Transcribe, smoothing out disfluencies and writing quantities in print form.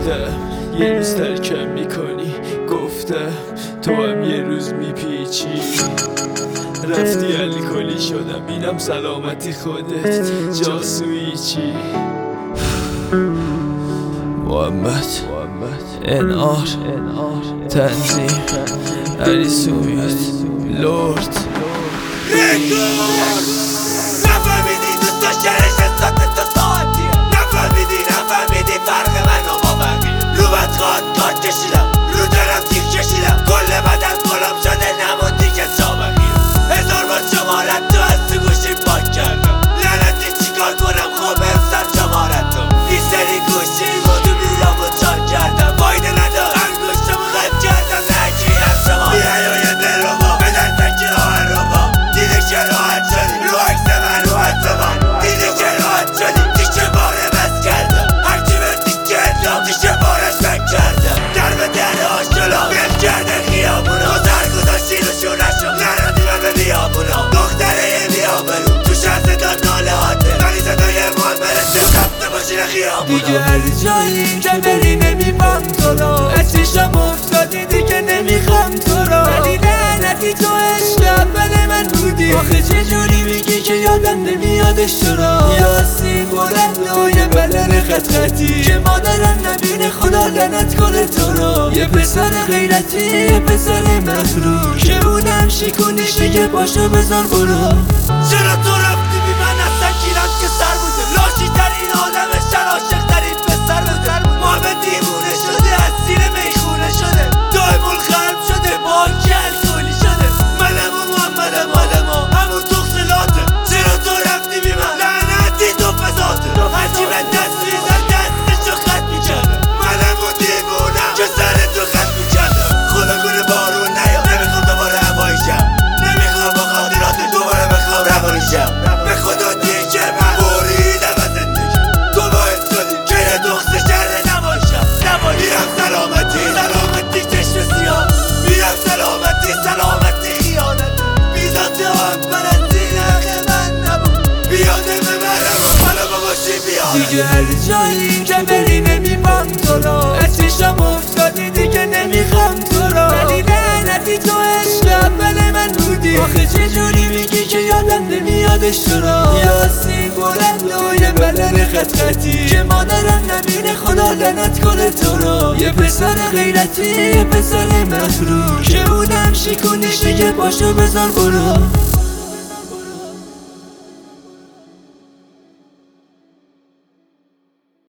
گفتم یه روز ترکم میکنی، گفتم تو هم یه روز میپیچی. رفتی الکلی شدم، اینم سلامتی خودت جاسویی چی. محمد انار تنظیم علی سومیت لورد نفهمیدی دوست داشتنش حسات تو ساعتیه، نفهمیدی فرق من و با بقیه. رو بدخواد کات کشیدم، رو دارم تیک کشیدم، کل بدن گلم شده نموندی که سابقیه. 1000 بار شمارت تو از تو گوشی پاک کردم، لعنتی چیکار کنم خوب سر شمارت تو. این سری گوشی مدو بیرام و چاک کردم، فایده ندار انگوشتم خط کردم نگیرم شما. بیایای دل رو با بدن تکی آهن رو با دیده که راحت شدی، رو عکس من رو حد زمان دیده که راحت شدی. دیشه باره بس کردم، هرچی بردی کردم دیشه بارش بک کردم. در به در آشلا بیم کرده خیابونا، گذر گذاشتی رو شورشم نرادی من به بیابونا. دختره یه بیابرو تو شهر صدا ناله هاته، ولی صدای مال برسه خفته باشین خیابونا. دیگه هر جایی که بری نمیبام تو رو، از چشم افتادی دیگه نمیخوام تو رو. ولی لعنتی تو عشق اول من بودی، آخه چجوری میگی که یادم نمیادش تو رو. یاسین بلند و یه بلن خط خطی که مادرم نبینه خدا لعنت کنه تو رو. یه پسر غیرتی یه پسر مخلوق که اونم شیکونش دیگه پاشو بذار برو. چرا تو رفتی بی من اصلا گیرم که سر بوده، لاشی ترین آدم شر عاشق ترین پسر بوده. محمد دیوونه شده از سیر میخونه شده، دایمون خرم شده با الکلی شده. منم و محمدم آدما همون تخصیلاته. چرا تو رفتی بی من لعنتی تو فضاته، هرچی به دست میزن دستشو خط میکردم. منم و دیوونم که سر تو خط میکردم. خدا کنه بارون نیا، نمیخوام دوباره هواییشم، نمیخوام با خاطرات دوباره بخوام روانیشم. به خدا دیگه من بریدم از زندگی، تو باعث شدی که یه دخص شهر نباشم. میرم سلامتی چشم سیاه، میرم سلامتی خیانت. بیذات هم پرستی نقه من نبود، بیاده به منم و حالا باباشی بیاد. دیگه هر جایی که بری نمیبام تو رو، از چشم افتادی دیگه نمیخوام تو رو. ولی لعنتی تو عشق اول من بودی، آخه چجوری میگی که یادم نمیادش تو رو. یاسین بلند و یه بلن خط خطی که مادرم نبینه خدا لعنت کنه تو رو. یه پسر غیرتی یه پسر مخلوق که اونم شیکونش دیگه پاشو بذار برو.